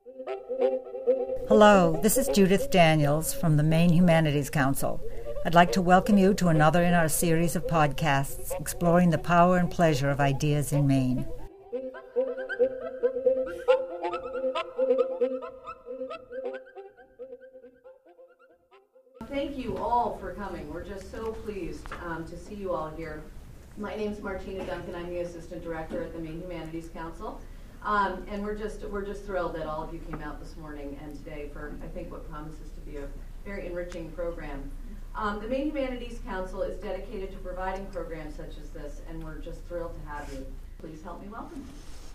Hello, this is Judith Daniels from the Maine Humanities Council. I'd like to welcome you to another in our series of podcasts exploring the power and pleasure of ideas in Maine. Thank you all for coming. We're just so pleased to see you all here. My name is Martina Duncan. I'm the Assistant Director at the Maine Humanities Council. And we're just thrilled that all of you came out this morning and today for, I think, what promises to be a very enriching program. The Maine Humanities Council is dedicated to providing programs such as this, and we're just thrilled to have you. Please help me welcome.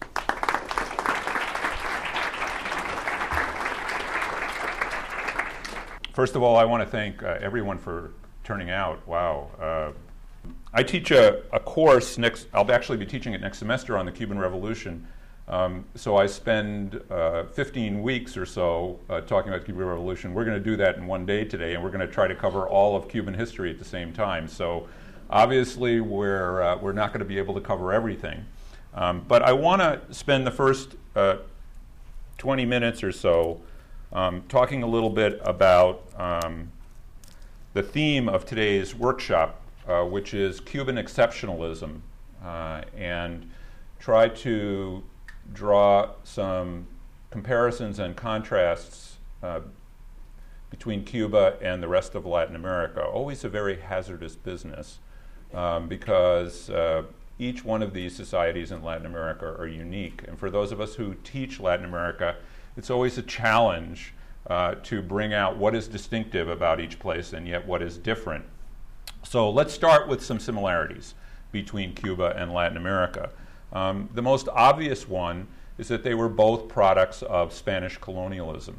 First of all, I want to thank everyone for turning out. Wow. I teach a course I'll actually be teaching it next semester on the Cuban Revolution. So I spend 15 weeks or so talking about the Cuban Revolution. We're going to do that in one day today, and we're going to try to cover all of Cuban history at the same time. So obviously we're not going to be able to cover everything. But I want to spend the first 20 minutes or so talking a little bit about the theme of today's workshop, which is Cuban exceptionalism, and try to draw some comparisons and contrasts between Cuba and the rest of Latin America. Always a very hazardous business because each one of these societies in Latin America are unique. And for those of us who teach Latin America, it's always a challenge to bring out what is distinctive about each place and yet what is different. So let's start with some similarities between Cuba and Latin America. The most obvious one is that they were both products of Spanish colonialism.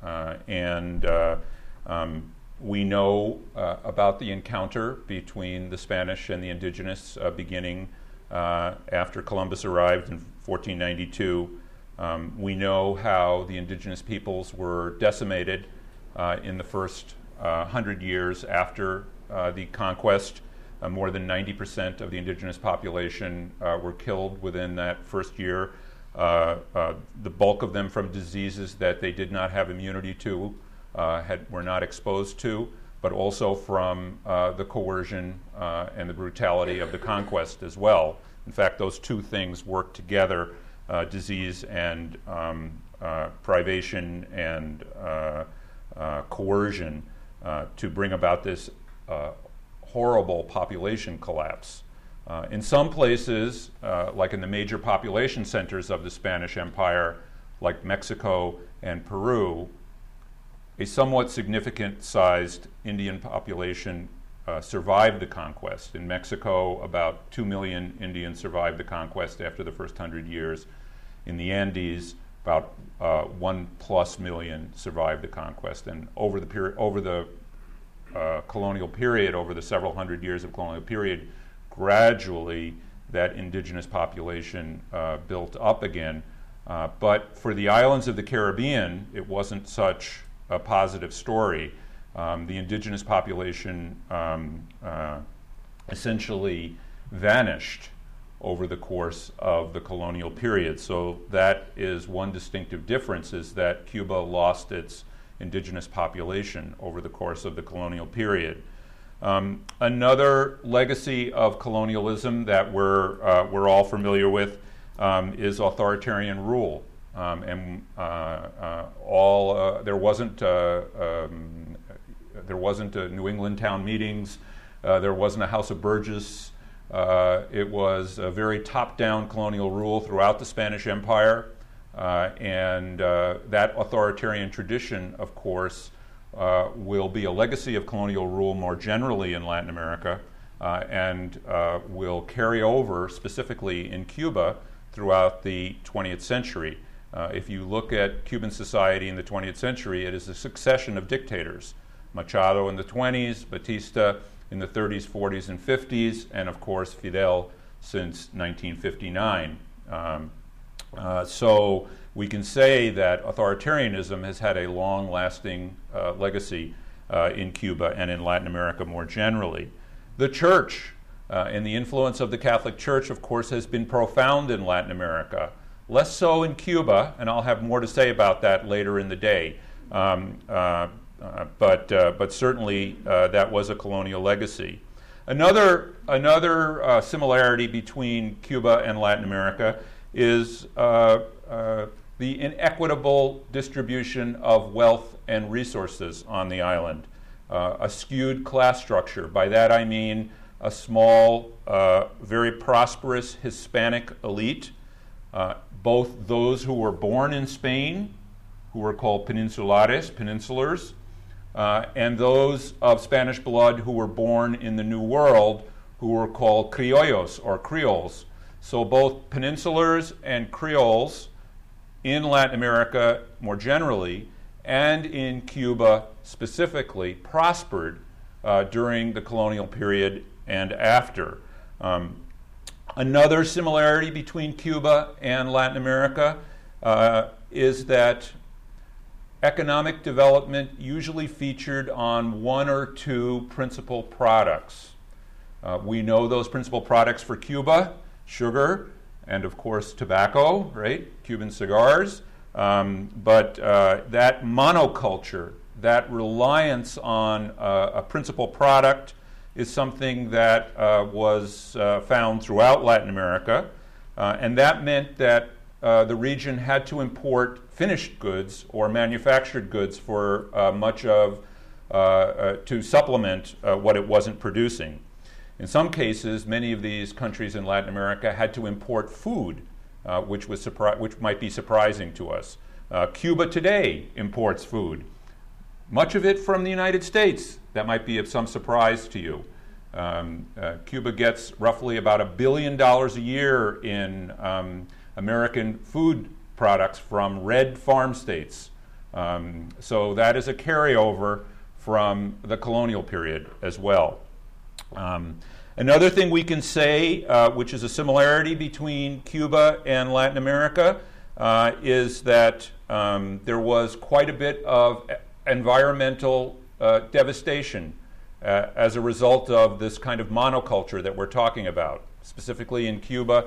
We know about the encounter between the Spanish and the indigenous beginning after Columbus arrived in 1492. We know how the indigenous peoples were decimated in the first 100 years after the conquest. More than 90% of the indigenous population were killed within that first year. The bulk of them from diseases that they did not have immunity to, were not exposed to, but also from the coercion and the brutality of the conquest as well. In fact, those two things work together, disease and privation and coercion, to bring about this horrible population collapse. In some places, like in the major population centers of the Spanish Empire, like Mexico and Peru, a somewhat significant-sized Indian population survived the conquest. In Mexico, about 2 million Indians survived the conquest after the first 100 years. In the Andes, about 1+ million survived the conquest. And over the colonial period, over the several hundred years of colonial period, gradually that indigenous population built up again. But for the islands of the Caribbean, it wasn't such a positive story. The indigenous population essentially vanished over the course of the colonial period. So that is one distinctive difference, is that Cuba lost its indigenous population over the course of the colonial period. Another legacy of colonialism that we're all familiar with is authoritarian rule. There wasn't New England town meetings. There wasn't a House of Burgess. It was a very top-down colonial rule throughout the Spanish Empire. And that authoritarian tradition, of course, will be a legacy of colonial rule more generally in Latin America, and will carry over specifically in Cuba throughout the 20th century. If you look at Cuban society in the 20th century, it is a succession of dictators. Machado in the 20s, Batista in the 30s, 40s, and 50s, and of course Fidel since 1959. So we can say that authoritarianism has had a long-lasting legacy in Cuba and in Latin America more generally. The church and the influence of the Catholic Church, of course, has been profound in Latin America. Less so in Cuba, and I'll have more to say about that later in the day. But certainly that was a colonial legacy. Another similarity between Cuba and Latin America is the inequitable distribution of wealth and resources on the island. A skewed class structure. By that I mean a small, very prosperous Hispanic elite, both those who were born in Spain, who were called peninsulars, and those of Spanish blood who were born in the New World, who were called criollos or Creoles. So both peninsulars and Creoles in Latin America more generally, and in Cuba specifically, prospered during the colonial period and after. Another similarity between Cuba and Latin America is that economic development usually featured on one or two principal products. We know those principal products for Cuba: sugar and, of course, tobacco, right? Cuban cigars. But that monoculture, that reliance on a principal product, is something that was found throughout Latin America. And that meant that the region had to import finished goods or manufactured goods for to supplement what it wasn't producing. In some cases, many of these countries in Latin America had to import food, which might be surprising to us. Cuba today imports food, much of it from the United States. That might be of some surprise to you. Cuba gets roughly about $1 billion a year in American food products from red farm states. So that is a carryover from the colonial period as well. Another thing we can say, which is a similarity between Cuba and Latin America, is that there was quite a bit of environmental devastation as a result of this kind of monoculture that we're talking about. Specifically in Cuba,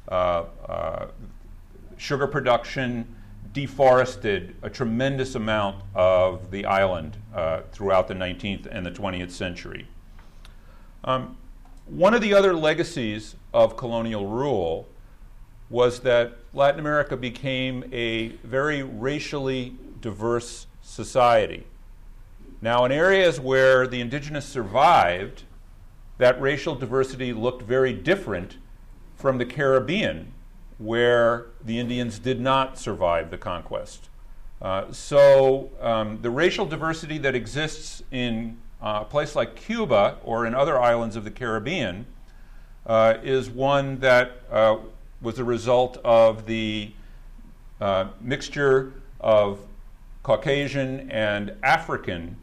sugar production deforested a tremendous amount of the island throughout the 19th and the 20th century. One of the other legacies of colonial rule was that Latin America became a very racially diverse society. Now, in areas where the indigenous survived, that racial diversity looked very different from the Caribbean, where the Indians did not survive the conquest. So the racial diversity that exists in a place like Cuba or in other islands of the Caribbean is one that was a result of the mixture of Caucasian and African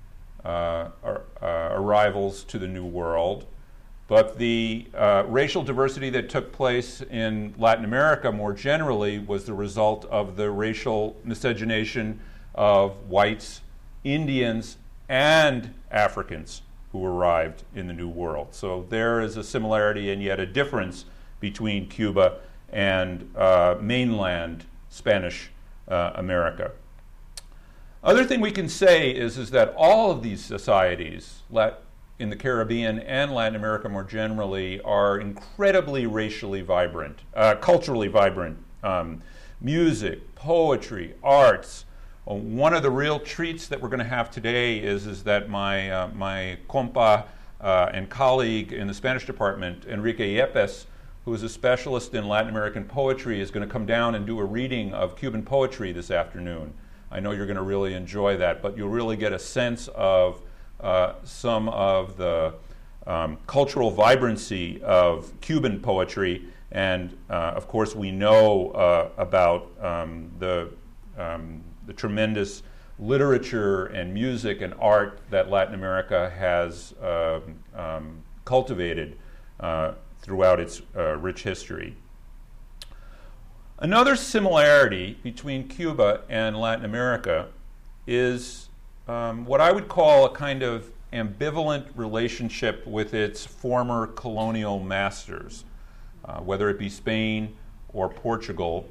arrivals to the New World. But the racial diversity that took place in Latin America more generally was the result of the racial miscegenation of whites, Indians, and Africans who arrived in the New World. So there is a similarity and yet a difference between Cuba and mainland Spanish America. Other thing we can say is that all of these societies in the Caribbean and Latin America more generally are incredibly racially vibrant, culturally vibrant. Music, poetry, arts. One of the real treats that we're going to have today is that my compa and colleague in the Spanish department, Enrique Yepes, who is a specialist in Latin American poetry, is going to come down and do a reading of Cuban poetry this afternoon. I know you're going to really enjoy that, but you'll really get a sense of some of the cultural vibrancy of Cuban poetry, and of course we know about the tremendous literature and music and art that Latin America has cultivated throughout its rich history. Another similarity between Cuba and Latin America is what I would call a kind of ambivalent relationship with its former colonial masters, whether it be Spain or Portugal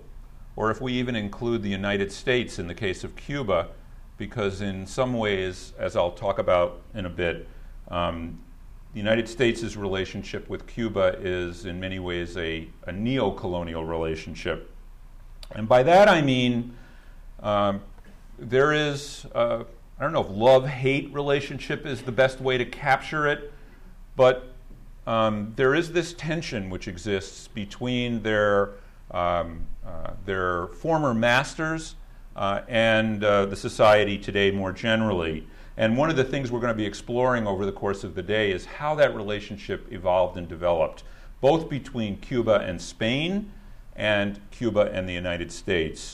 or if we even include the United States in the case of Cuba, because in some ways, as I'll talk about in a bit, the United States' relationship with Cuba is in many ways a neo-colonial relationship. And by that I mean there is, I don't know if love-hate relationship is the best way to capture it, but there is this tension which exists between their former masters and the society today more generally. And one of the things we're going to be exploring over the course of the day is how that relationship evolved and developed, both between Cuba and Spain and Cuba and the United States.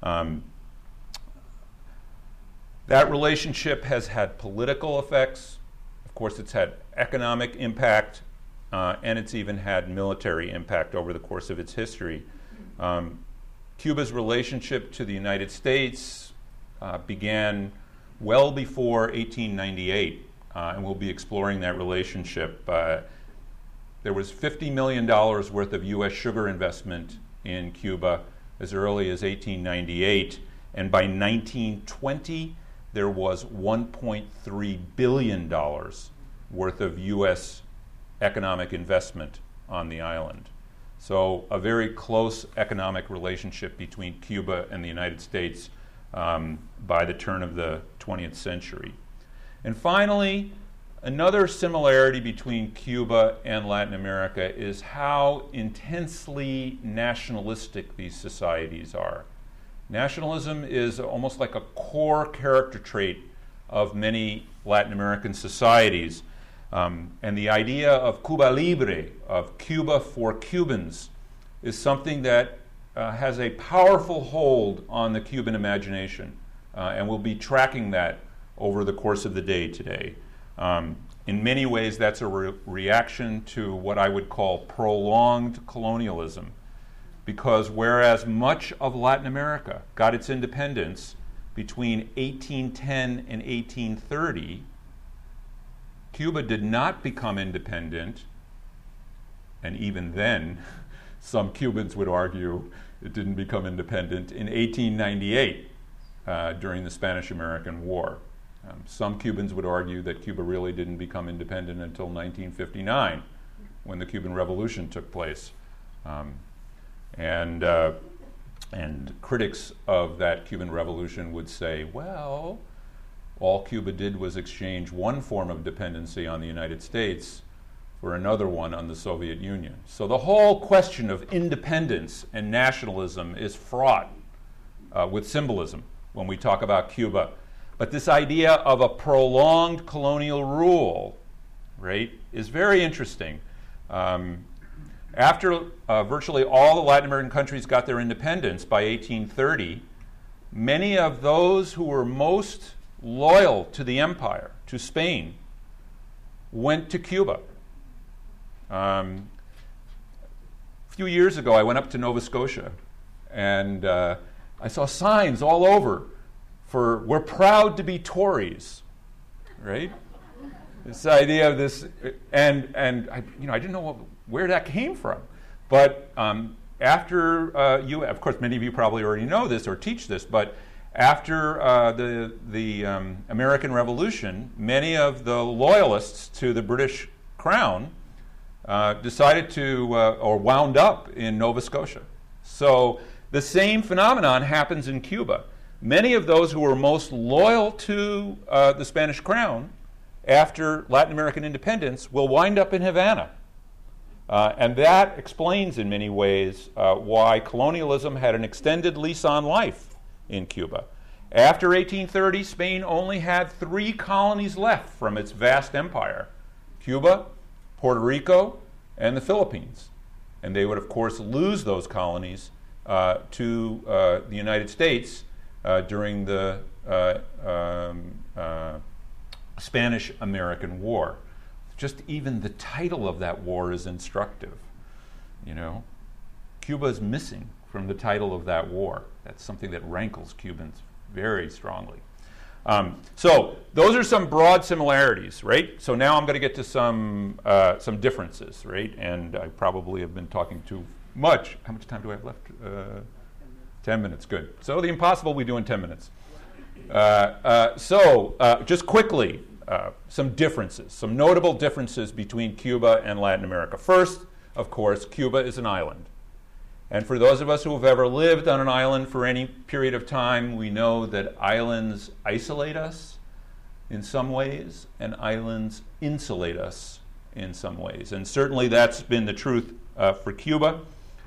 That relationship has had political effects. Of course, it's had economic impact, and it's even had military impact over the course of its history. Cuba's relationship to the United States began well before 1898, and we'll be exploring that relationship. There was $50 million worth of U.S. sugar investment in Cuba as early as 1898, and by 1920, there was $1.3 billion worth of U.S. economic investment on the island. So a very close economic relationship between Cuba and the United States by the turn of the 20th century. And finally, another similarity between Cuba and Latin America is how intensely nationalistic these societies are. Nationalism is almost like a core character trait of many Latin American societies. And the idea of Cuba Libre, of Cuba for Cubans, is something that has a powerful hold on the Cuban imagination. And we'll be tracking that over the course of the day today. In many ways, that's a reaction to what I would call prolonged colonialism. Because whereas much of Latin America got its independence between 1810 and 1830, Cuba did not become independent, and even then, some Cubans would argue it didn't become independent in 1898 during the Spanish-American War. Some Cubans would argue that Cuba really didn't become independent until 1959, when the Cuban Revolution took place. And critics of that Cuban Revolution would say, well, all Cuba did was exchange one form of dependency on the United States for another one on the Soviet Union. So the whole question of independence and nationalism is fraught with symbolism when we talk about Cuba. But this idea of a prolonged colonial rule, right, is very interesting. After virtually all the Latin American countries got their independence by 1830, many of those who were most loyal to the empire, to Spain, went to Cuba. A few years ago, I went up to Nova Scotia, and I saw signs all over for "We're proud to be Tories," right? This idea of this, and I didn't know where that came from, but after of course, many of you probably already know this or teach this, but after the American Revolution, many of the loyalists to the British Crown decided to, or wound up in Nova Scotia. So the same phenomenon happens in Cuba. Many of those who were most loyal to the Spanish Crown after Latin American independence will wind up in Havana. And that explains in many ways why colonialism had an extended lease on life in Cuba. After 1830, Spain only had 3 colonies left from its vast empire: Cuba, Puerto Rico, and the Philippines. And they would, of course, lose those colonies to the United States during the Spanish-American War. Just even the title of that war is instructive. Cuba is missing from the title of that war. That's something that rankles Cubans very strongly. So those are some broad similarities, right? So now I'm going to get to some differences, right? And I probably have been talking too much. How much time do I have left? 10 minutes, good. So the impossible we do in 10 minutes. Just quickly, some differences, some notable differences between Cuba and Latin America. First, of course, Cuba is an island. And for those of us who have ever lived on an island for any period of time, we know that islands isolate us in some ways, and islands insulate us in some ways. And certainly that's been the truth for Cuba.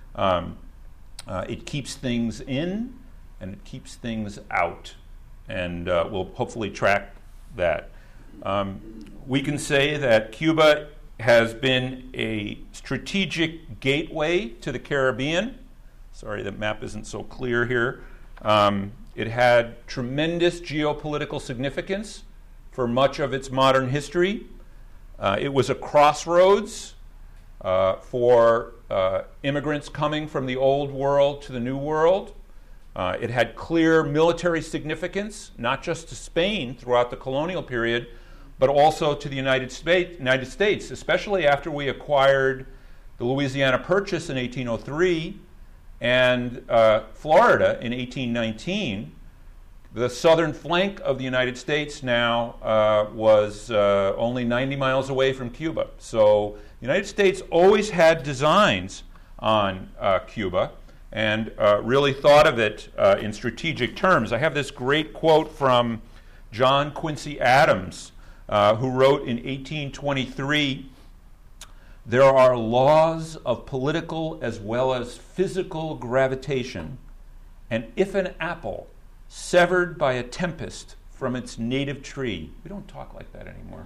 It keeps things in, and it keeps things out. And we'll hopefully track that. We can say that Cuba has been a strategic gateway to the Caribbean. Sorry, the map isn't so clear here. It had tremendous geopolitical significance for much of its modern history. It was a crossroads for immigrants coming from the old world to the new world. It had clear military significance, not just to Spain throughout the colonial period, but also to the United States, especially after we acquired the Louisiana Purchase in 1803 and Florida in 1819. The southern flank of the United States now was only 90 miles away from Cuba. So the United States always had designs on Cuba and really thought of it in strategic terms. I have this great quote from John Quincy Adams, who wrote in 1823, "There are laws of political as well as physical gravitation, and if an apple severed by a tempest from its native tree," we don't talk like that anymore,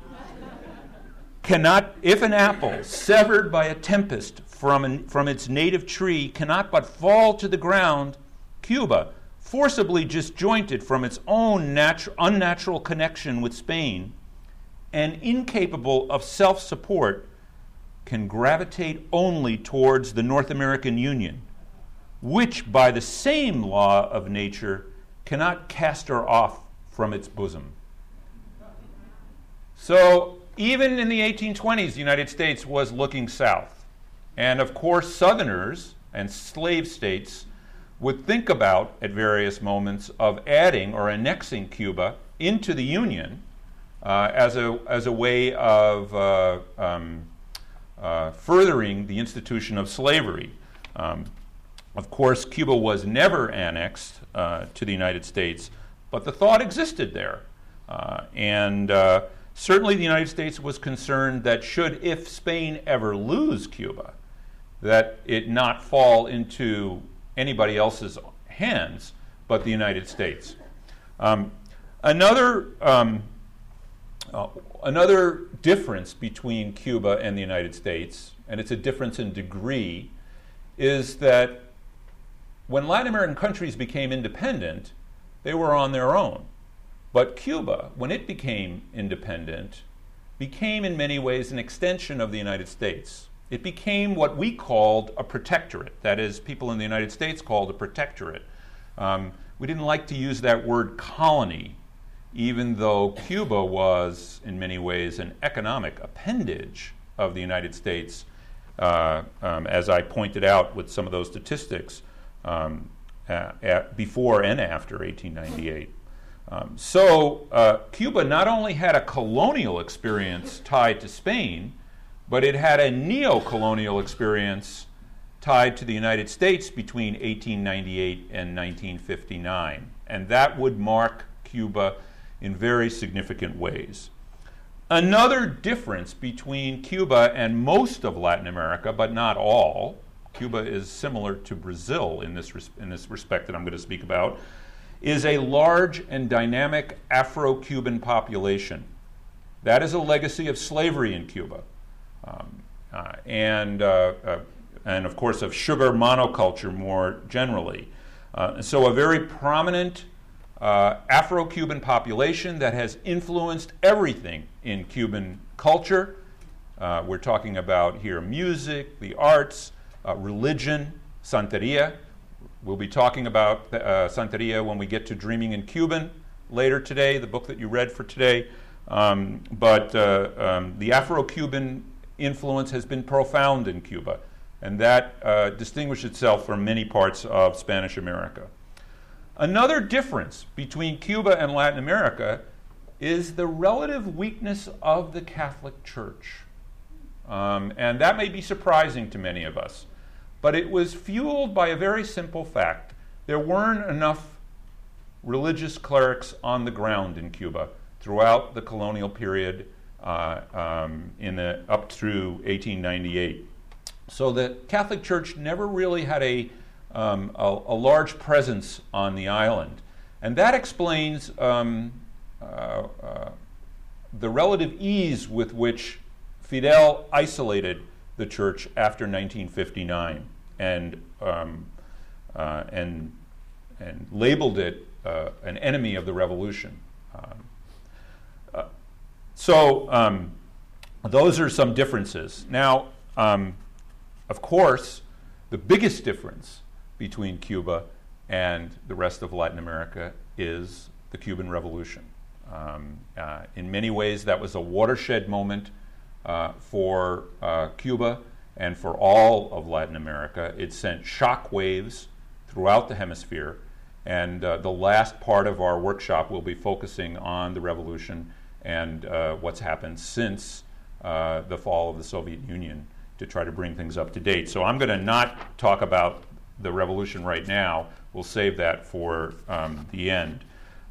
if an apple severed by a tempest from its native tree cannot but fall to the ground, Cuba, forcibly disjointed from its own unnatural connection with Spain, and incapable of self-support, can gravitate only towards the North American Union, which by the same law of nature cannot cast her off from its bosom. So even in the 1820s, the United States was looking south. And of course, Southerners and slave states would think about, at various moments, of adding or annexing Cuba into the Union as a way of furthering the institution of slavery. Of course, Cuba was never annexed to the United States, but the thought existed there. Certainly the United States was concerned that if Spain ever lose Cuba, that it not fall into anybody else's hands but the United States. Another difference between Cuba and the United States, and it's a difference in degree, is that when Latin American countries became independent, they were on their own. But Cuba, when it became independent, became in many ways an extension of the United States. It became what we called a protectorate. That is, people in the United States called a protectorate. We didn't like to use that word colony, even though Cuba was, in many ways, an economic appendage of the United States, as I pointed out with some of those statistics before and after 1898. Cuba not only had a colonial experience tied to Spain, but it had a neo-colonial experience tied to the United States between 1898 and 1959. And that would mark Cuba in very significant ways. Another difference between Cuba and most of Latin America, but not all, Cuba is similar to Brazil in this respect that I'm going to speak about, is a large and dynamic Afro-Cuban population. That is a legacy of slavery in Cuba, and of course of sugar monoculture more generally. So a very prominent Afro-Cuban population that has influenced everything in Cuban culture. We're talking about here music, the arts, religion, Santeria. We'll be talking about Santeria when we get to Dreaming in Cuban later today, the book that you read for today. But the Afro-Cuban influence has been profound in Cuba, and that distinguished itself from many parts of Spanish America. Another difference between Cuba and Latin America is the relative weakness of the Catholic Church. And that may be surprising to many of us, but it was fueled by a very simple fact. There weren't enough religious clerics on the ground in Cuba throughout the colonial period up through 1898. So the Catholic Church never really had a large presence on the island. And that explains the relative ease with which Fidel isolated the church after 1959 and labeled it an enemy of the revolution. So those are some differences. Now, of course, the biggest difference between Cuba and the rest of Latin America is the Cuban Revolution. In many ways, that was a watershed moment for Cuba and for all of Latin America. It sent shock waves throughout the hemisphere, and the last part of our workshop will be focusing on the revolution and what's happened since the fall of the Soviet Union to try to bring things up to date. So I'm going to not talk about the revolution right now. We'll save that for the end.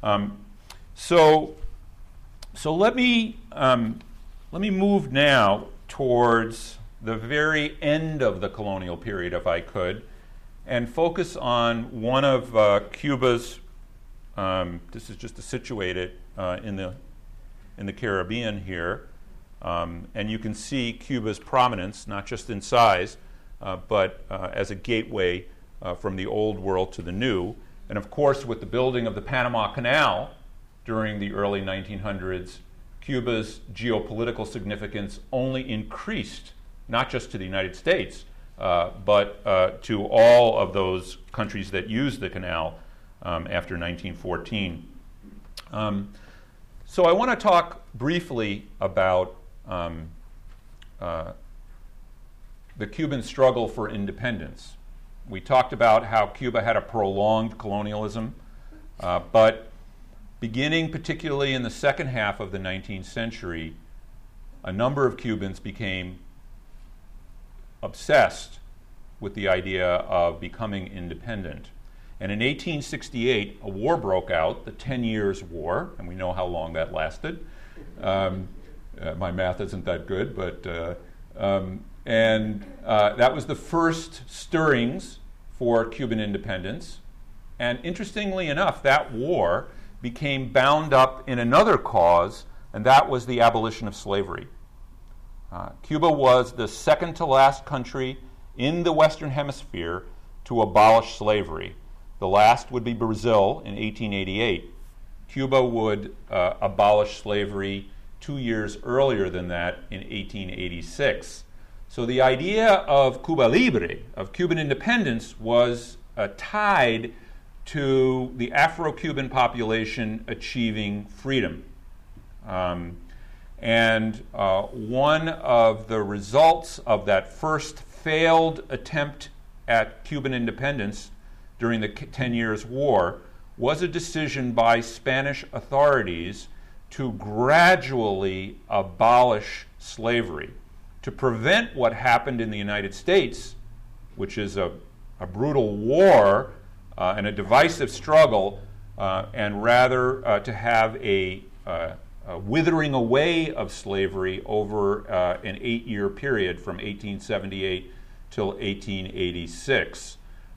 So let me move now towards the very end of the colonial period, if I could, and focus on one of Cuba's. This is just to situate it in the Caribbean here, and you can see Cuba's prominence, not just in size, but as a gateway from the old world to the new. And of course, with the building of the Panama Canal during the early 1900s, Cuba's geopolitical significance only increased, not just to the United States, but to all of those countries that used the canal after 1914. So I want to talk briefly about the Cuban struggle for independence. We talked about how Cuba had a prolonged colonialism, but beginning particularly in the second half of the 19th century, a number of Cubans became obsessed with the idea of becoming independent. And in 1868, a war broke out, the 10 Years' War, and we know how long that lasted. My math isn't that good, but that was the first stirrings for Cuban independence. And interestingly enough, that war became bound up in another cause, and that was the abolition of slavery. Cuba was the second to last country in the Western Hemisphere to abolish slavery. The last would be Brazil in 1888. Cuba would abolish slavery 2 years earlier than that in 1886. So the idea of Cuba Libre, of Cuban independence, was tied to the Afro-Cuban population achieving freedom. And one of the results of that first failed attempt at Cuban independence during the 10 Years' War was a decision by Spanish authorities to gradually abolish slavery, to prevent what happened in the United States, which is a brutal war and a divisive struggle, and rather to have a withering away of slavery over an 8-year period from 1878 till 1886.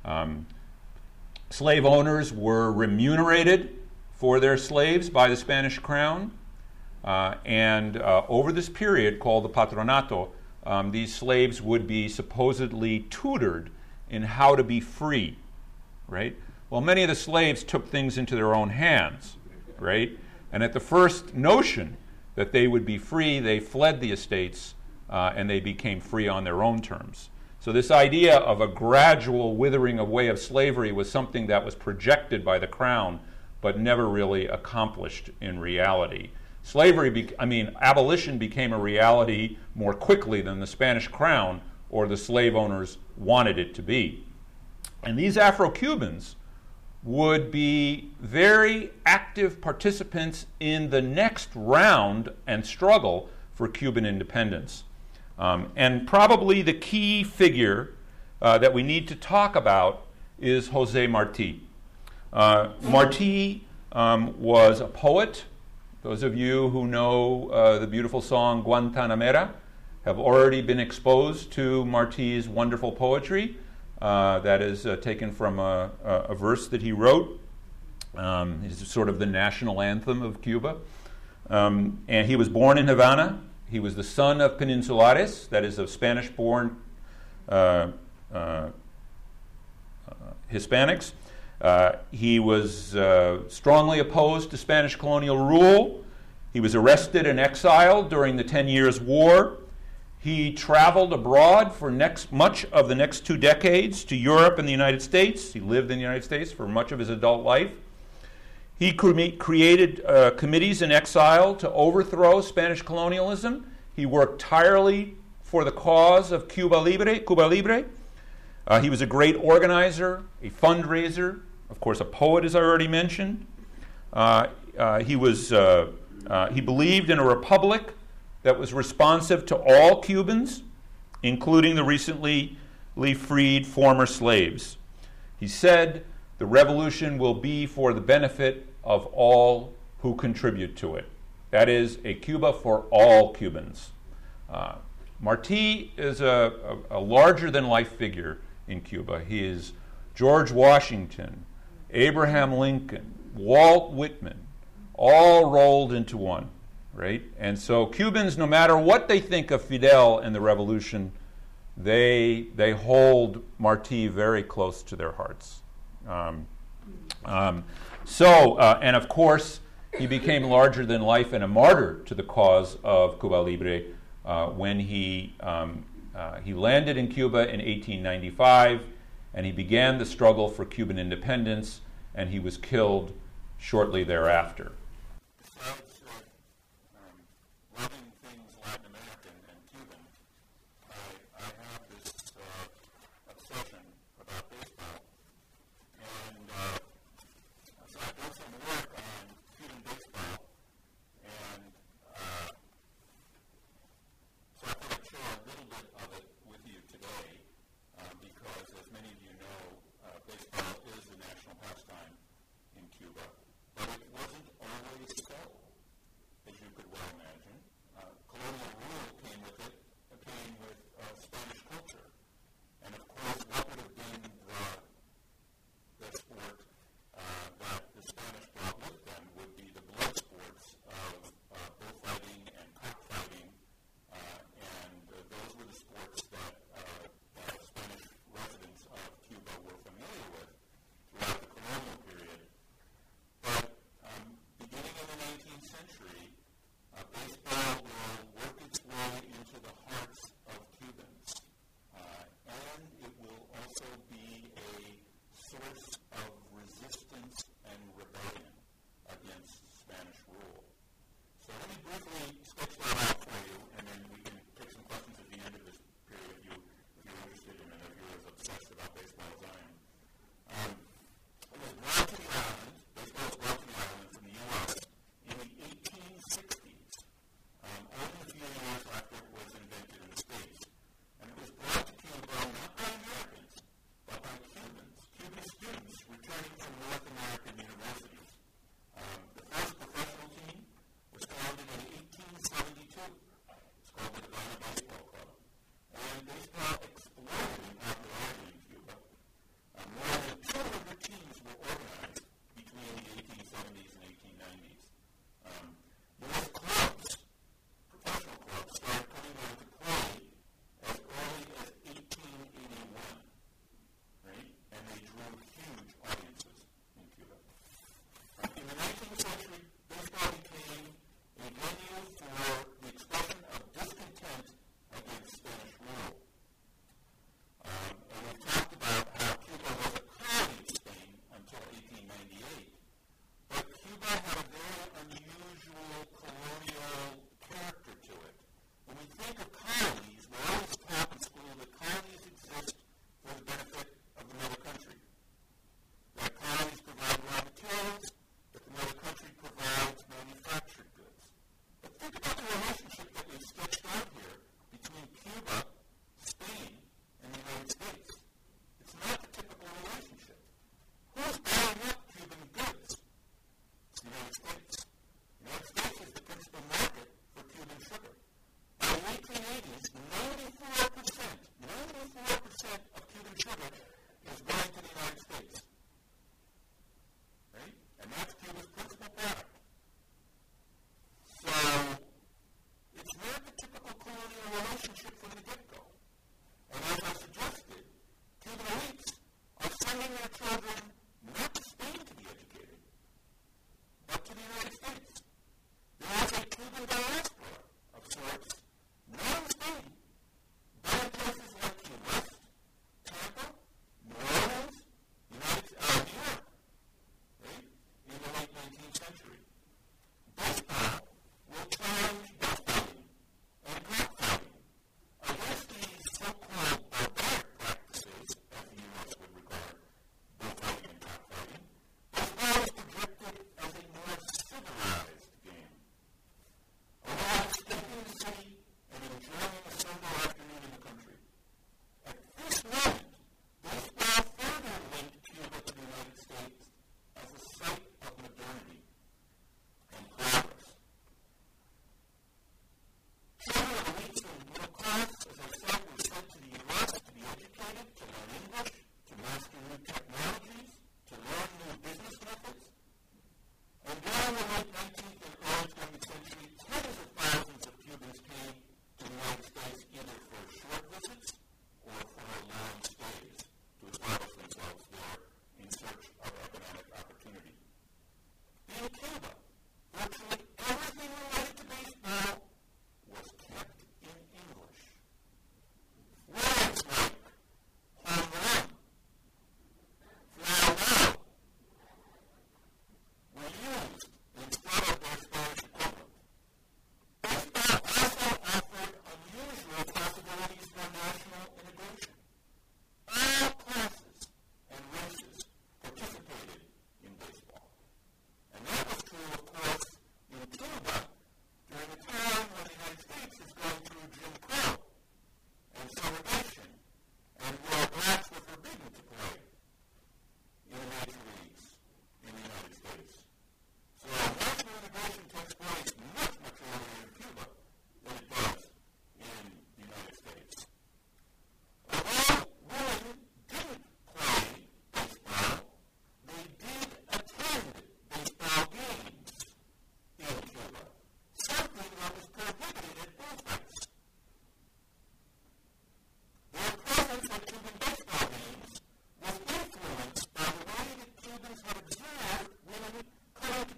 Slave owners were remunerated for their slaves by the Spanish crown, and over this period called the Patronato, these slaves would be supposedly tutored in how to be free, right? Well, many of the slaves took things into their own hands, right? And at the first notion that they would be free, they fled the estates and they became free on their own terms. So this idea of a gradual withering away of slavery was something that was projected by the crown, but never really accomplished in reality. Abolition became a reality more quickly than the Spanish crown or the slave owners wanted it to be. And these Afro-Cubans would be very active participants in the next round and struggle for Cuban independence. And probably the key figure that we need to talk about is José Martí. Martí was a poet. Those of you who know the beautiful song Guantanamera have already been exposed to Martí's wonderful poetry. That is taken from a verse that he wrote. It's sort of the national anthem of Cuba. And he was born in Havana. He was the son of Peninsulares, that is, of Spanish-born Hispanics. He was strongly opposed to Spanish colonial rule. He was arrested and exiled during the 10 Years' War. He traveled abroad for much of the next 2 decades to Europe and the United States. He lived in the United States for much of his adult life. He created committees in exile to overthrow Spanish colonialism. He worked tirelessly for the cause of Cuba Libre. He was a great organizer, a fundraiser, of course, a poet, as I already mentioned. He believed in a republic that was responsive to all Cubans, including the recently freed former slaves. He said, "The revolution will be for the benefit of all who contribute to it." That is, a Cuba for all Cubans. Martí is a larger-than-life figure in Cuba. He is George Washington, Abraham Lincoln, Walt Whitman, all rolled into one, right? And so Cubans, no matter what they think of Fidel and the revolution, they hold Martí very close to their hearts. And of course, he became larger than life and a martyr to the cause of Cuba Libre when he landed in Cuba in 1895, and he began the struggle for Cuban independence, and he was killed shortly thereafter. Loving things Latin American and Cuban, I have this obsession about baseball. And so I've done some work on Cuban baseball, and so I thought I'd share a little bit of it with you today, because as many of you know, baseball is the national pastime in Cuba. But it wasn't only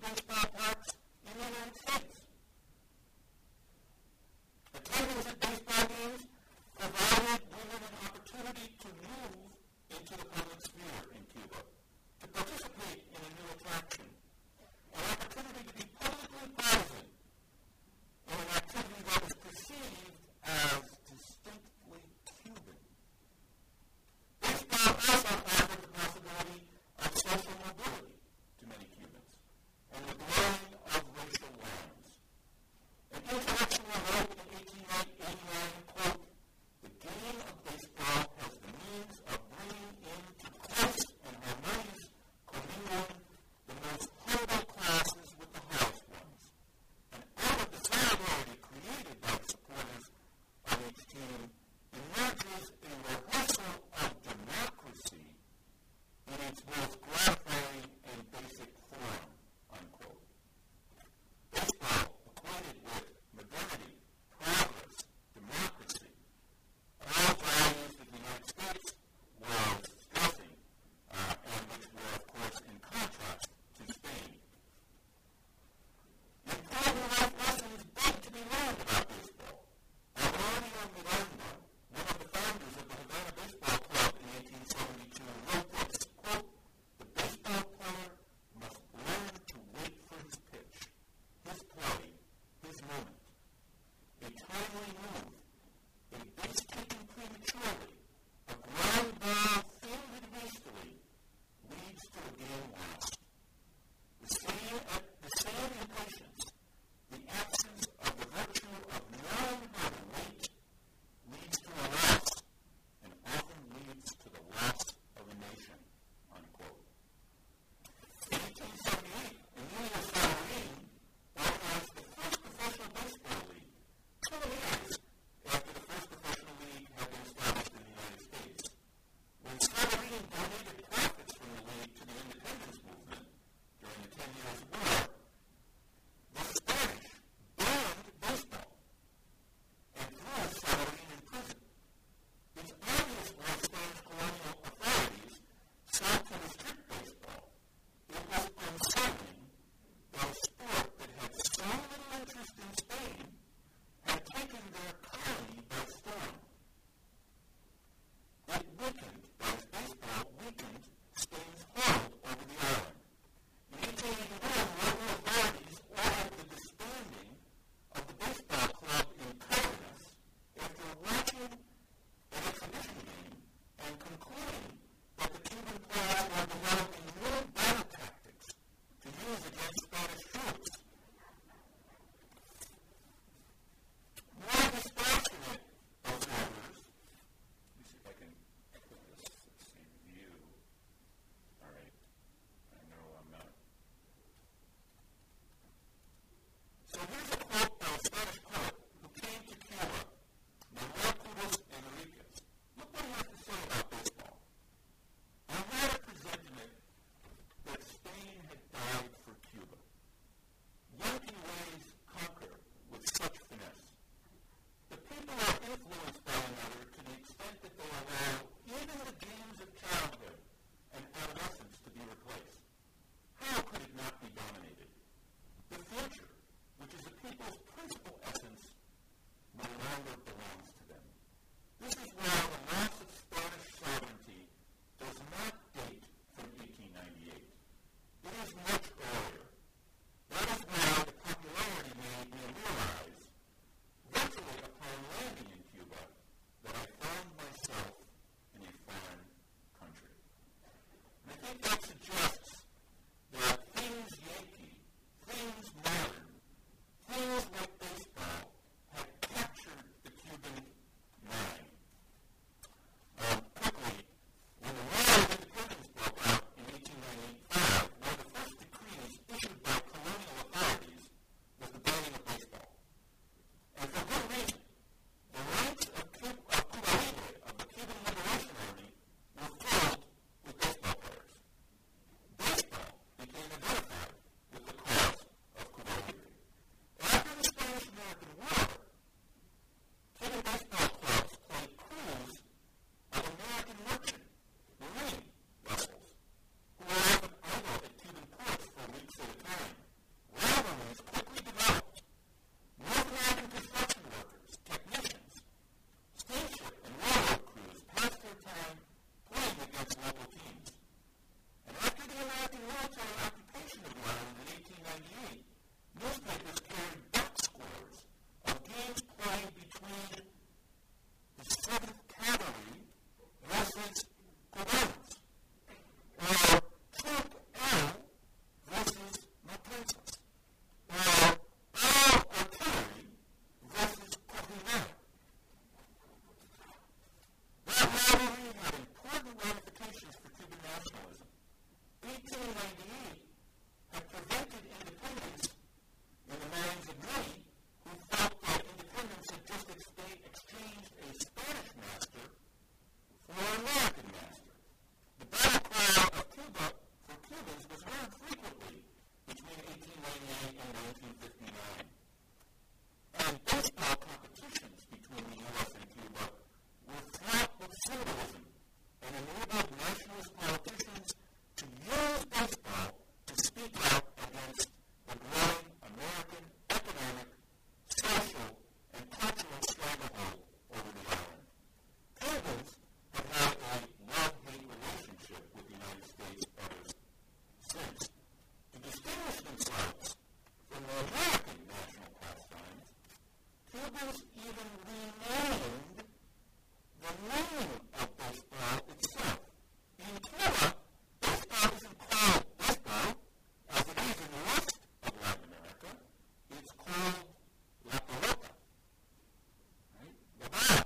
baseball parks in the United States. Attendance at baseball games provided women an opportunity to move into the public sphere in Cuba, to participate in a new attraction, an opportunity to be politically partisan in an activity that was perceived as distinctly Cuban. Baseball also offered the possibility of social mobility to many Cubans, and the growing 1928 and 1959. And baseball competitions between the U.S. and Cuba were fraught with symbolism and enabled nationalist politicians to use baseball to speak out against the growing American economic, social, and cultural stranglehold over the island. Cubans have had a love-hate relationship with the United States ever since. To distinguish themselves from the American national pastimes, Cubans even renamed the name of baseball itself. In Cuba, baseball isn't called baseball, as it is in the rest of Latin America. It's called la pelota, right? The ball.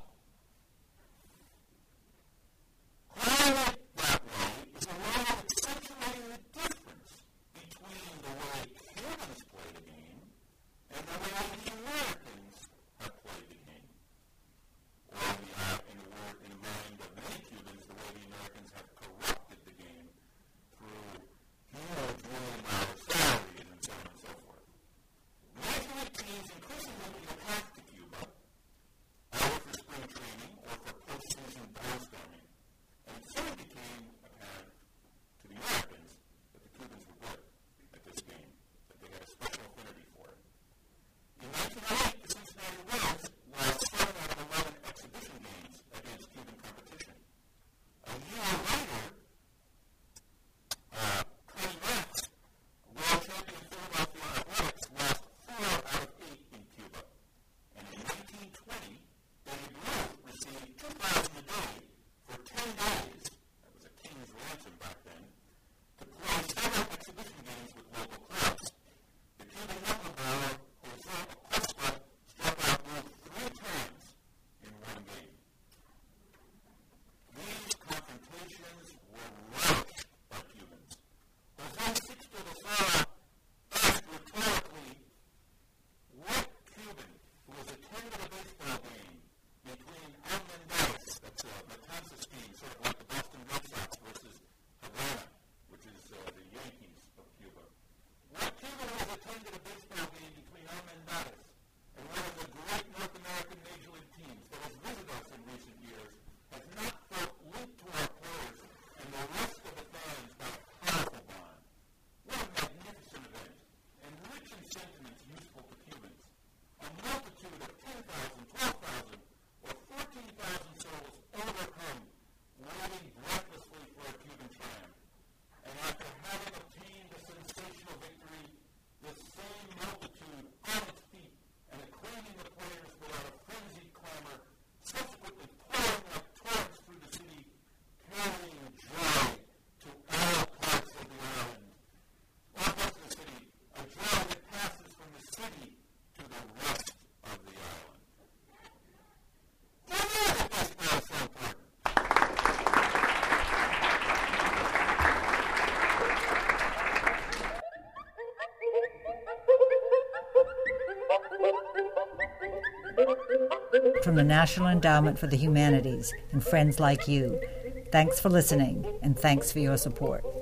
Calling it that way is a way of accentuating the difference between the way Cubans play the game and the way the Americans have played the game. Or in the mind of many Cubans, the way the Americans have corrupted the game through huge $1 million salaries and so on and so forth. Major league teams increasingly became a path to Cuba, either for spring training or for postseason brainstorming. And it soon became apparent to the Americans that the Cubans were good at this game, that they had a special affinity for it. In 1908, the Cincinnati Reds lost 7 out of 11 exhibition games against Cuban competition. A year later, Connie Rex, world champion Philadelphia Athletics, lost 4 out of 8 in Cuba. And in 1920, Babe Ruth received $2,000 a day for 10 days, that was a king's ransom back then, to play several exhibition games with local clubs. The Cuban knuckleballer Jose Acosta struck out Ruth 3 times in one game. These confrontations were relished by Cubans. Jose Sixto de Sala asked rhetorically, what Cuban who has attended a baseball game between Almendares, that's a Matanzas team, sort of like the Boston Red Sox versus Havana, which is the Yankees of Cuba. What Cuban who has attended a baseball game between Almendares and one of the great North American Major League teams that has visited us in recent years has not felt linked to our players and the rest of the fans by a powerful bond. What a magnificent event, and rich in sentiments useful to Cubans. A multitude of 10,000, 12,000, or 14,000 souls overcome, waiting breathlessly for a Cuban triumph. And after having obtained a sensational victory, this same multitude on its feet and acclaiming the players without a frenzied clamor, subsequently pouring like torrents through the city, carrying joy to all parts of the island. All parts of the city, a joy that passes from the city to the rest of the island. Why is baseball so important? From the National Endowment for the Humanities and friends like you, thanks for listening and thanks for your support.